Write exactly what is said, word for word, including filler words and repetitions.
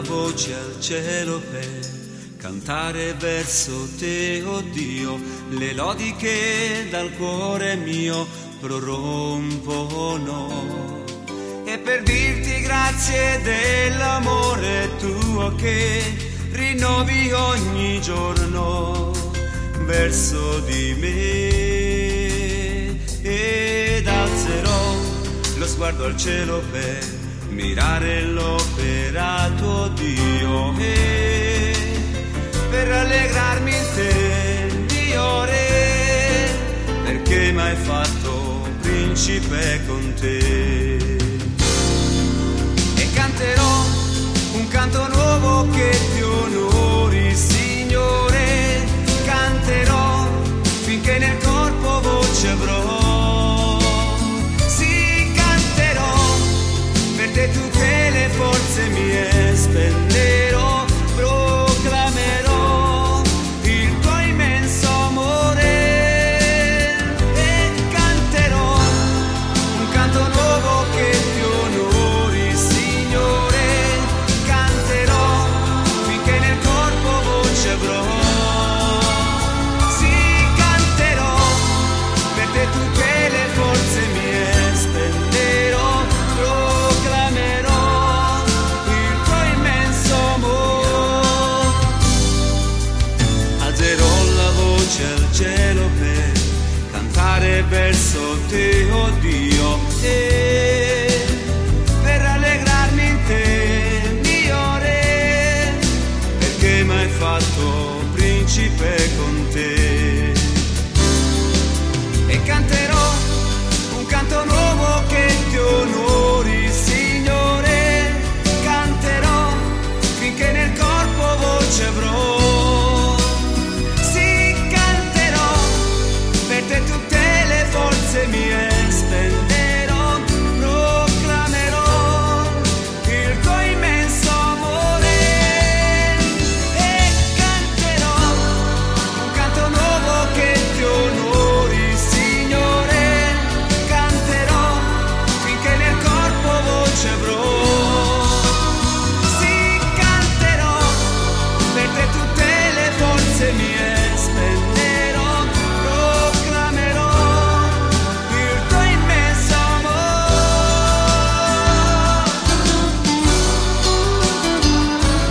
voce al cielo per cantare verso te, oh Dio, le lodi che dal cuore mio prorompono. E per dirti grazie dell'amore tuo che rinnovi ogni giorno verso di me. Ed alzerò lo sguardo al cielo per mirare l'operato Dio e per rallegrarmi in te, Dio Re, perché m'hai fatto principe con te. E canterò un canto nuovo che ti onori, Signore, canterò finché nel corpo voce avrò. Sì, canterò per te tutte le forze mie spenderò, proclamerò il tuo immenso amore e canterò un canto nuovo che ti onori, Signore, canterò finché nel corpo voce avrò. Sì, canterò per te tutte le forze mie spenderò, proclamerò il tuo immenso amore. Alzerò la voce al cielo per cantare verso te, oh Dio, e per rallegrarmi in te, mio Re, perché m'hai fatto principe con te. E canterò